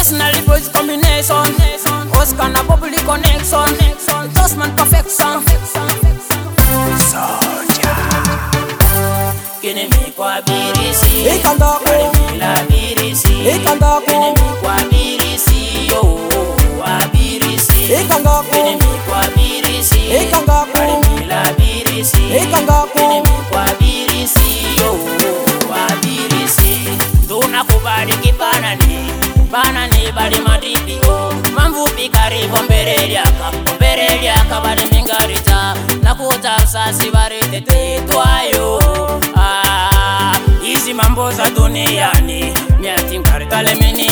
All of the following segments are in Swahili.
Personally boys combination, Oscar na public connection, Tosman perfection. Soldier. Kini mi kwa birisi, kini la birisi, kini mi kwa birisi, yo abirisi. Kini mi kwa birisi, kini la birisi, kini mi kwa birisi, yo abirisi. Duna kubariki banani bali madibio mamvupi karibu mbere lyaka bali mingarita nakuta sasi bari tetetwayo hizi mambo za duniani miati ngarita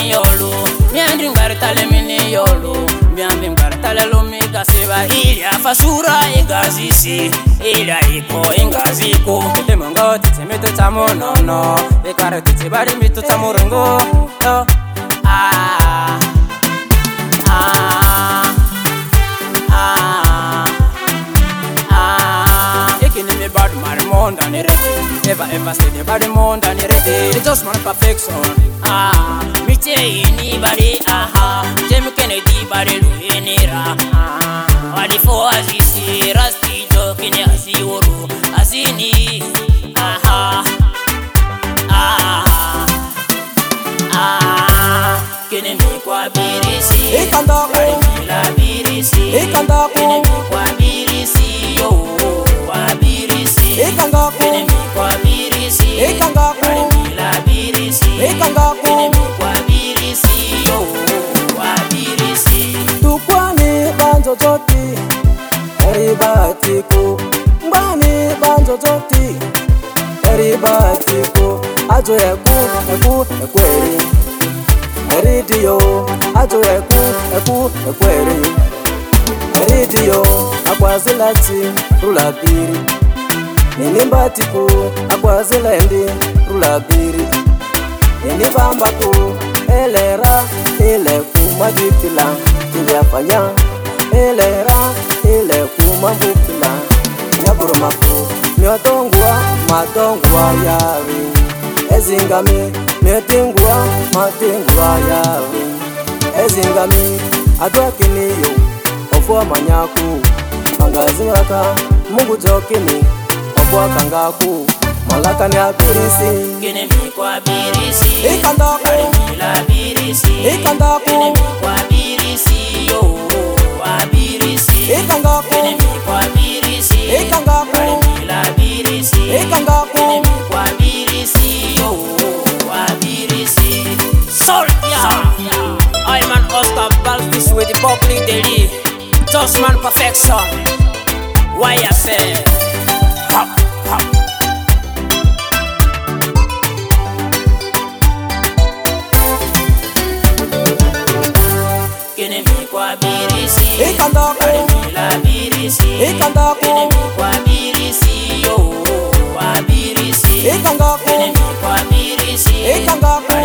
mini yolo miambi ngarita lumika siba ilia fasura igazisi ilia iko ingaziko temongo tetemito tamonono ikare tetibali mito tamurengo Ikini bad man more than it. Ever say the body more than it. It's just my perfection. Me say anybody. Jim Kennedy body luinira. Wadi for azisi rasti jokini asiuru asini. Kini mi kwa birisi, kini la birisi, kini mi kwa birisi, yo abirisi. Kini mi kwa birisi, kini la birisi, kini mi kwa birisi, yo abirisi. Tukwani banjo joti, eribatiko. Mbani banjo joti, eribatiko. Ajo ekweri. Radio, ajo ekweri. Radio, akwazilati rulabiri. Ninimbatiko, akwazilendi rulabiri. Ninibambako, elera, kumajipila. Kiliafanya, elera, kumajipila. Nyaburumako, matongwa yari. Ezingami, matengwa yawe. Ezingami, adwakiniyo, ofwa manyaku. Magazingaka, mungu jokini, ofwa kangaku. Malaka ni abirisi. Kini mi kwa birisi, kini la birisi, kini mi kwa birisi, yo abirisi. Kini mi kwa birisi, kini la birisi, kini mi kwa birisi, yo abirisi. Soldier, I'm an Oscar Balfish with the public daily. Tosman perfection. Why I say, hop. Kini mi kwa birisi, kini la birisi, kini mi kwa birisi, yo abirisi. Kini mi kwa birisi,